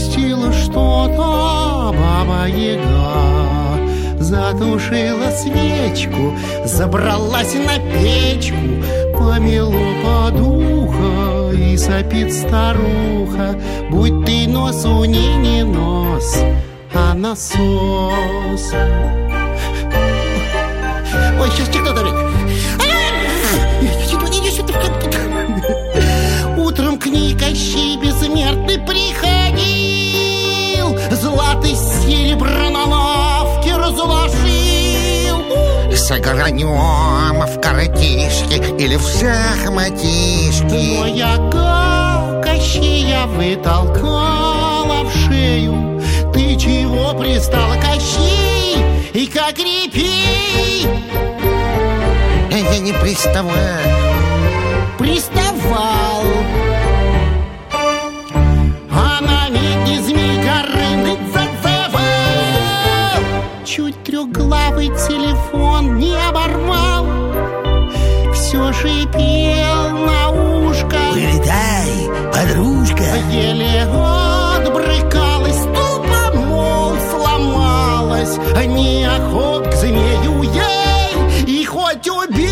Пропустила что-то Баба-Яга, затушила свечку, забралась на печку, помело подуха и сопит старуха. Будь ты носу не нос, а насос. Ой, сейчас кто давит? Утром к ней Кощей Бессмертный приходил, злато серебро на лавке разложил. Сыгранем в картишки или в шахматишки. Но Яга Кощея вытолкала в шею. Ты чего пристала, Кощей? И как репей? Я не приставал. Приставал. А на медне Змей Горыныч зазывал. Чуть трехглавый телефон не оборвал, все шипел на ушко. Вылетай, подружка. Еле отбрыкалась, тупо, мол, сломалась. Неохот к змею ей, и хоть убей.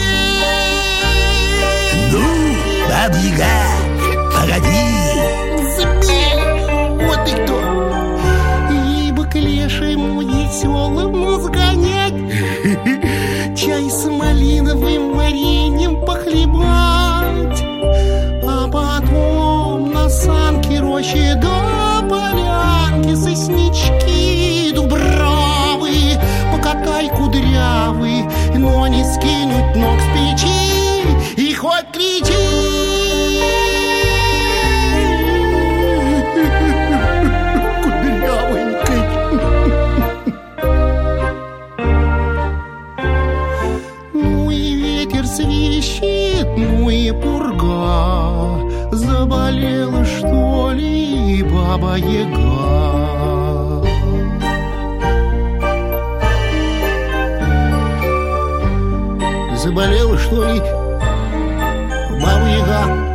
Ну, Баба-Яга, погоди. Змей, вот и кто. Ибо к лешему веселому сгонять, чай с малиновым вареньем похлебать, а потом на санки рощи до полянки соснички дубравы покатай кудрявый, но не скинуть ног с печи и хоть кричи. Кудрявенькой. Ну и ветер свищет, ну и пурга. Заболела, что ли, Баба-Яга? Заболела, что ли, Баба-Яга?